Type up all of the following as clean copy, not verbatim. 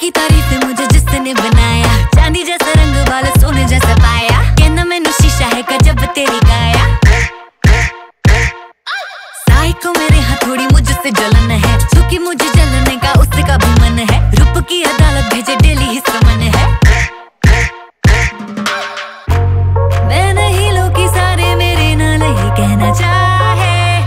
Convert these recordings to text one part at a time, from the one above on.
की तारीफ है मुझे जिसने बनाया, चांदी जैसा रंग वाला सोने जैसा पाया, कहना मैंने शीशा है गजब तेरी काया। साइको मेरे हाँ थोड़ी मुझसे जलन है, क्योंकि मुझे जलने का उससे का भी मन है, रूप की अदालत भेजे डेली ही समन है। मैं नहीं लोग की सारे मेरे नाल ही कहना चाहे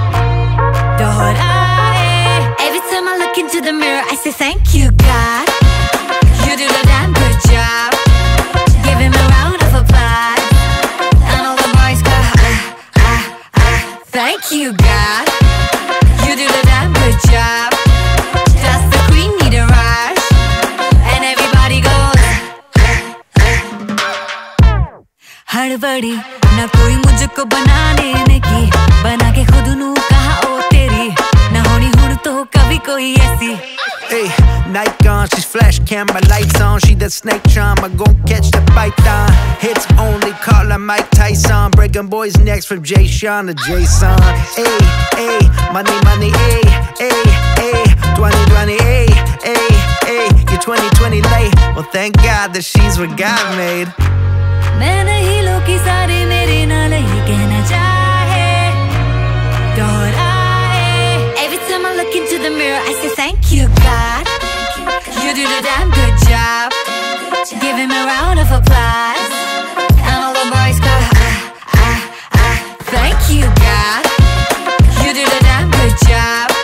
दोहराए। Every time I look into the mirror I say thank you God, you do the damn good job, give him a round of applause, and all the boys go thank you God, you do the damn good job, just the queen need a rush, and everybody goes हड़बड़ी ना कोई मुझको बनाने की, बना के खुद नू कहा ओ तेरी, ना होनी हुण तो कभी कोई ऐसी। Hey, Nike on, she's flash camera lights on, she that snake charm, I gon' catch the python. Hits only, call her Mike Tyson, breaking boys' necks from Jay Sean to Jason. Hey, hey, money, money, hey, hey, hey, 2020, hey, hey, hey, you're 2020 late. Well, thank God that she's what God made. मैं नहीं लोग की सारे मेरे नाल ही कहना चाहे दोहराए। Every time I look into the mirror I say thank you God, you do the damn good job, give him a round of applause, and all the boys go thank you God, you do the damn good job,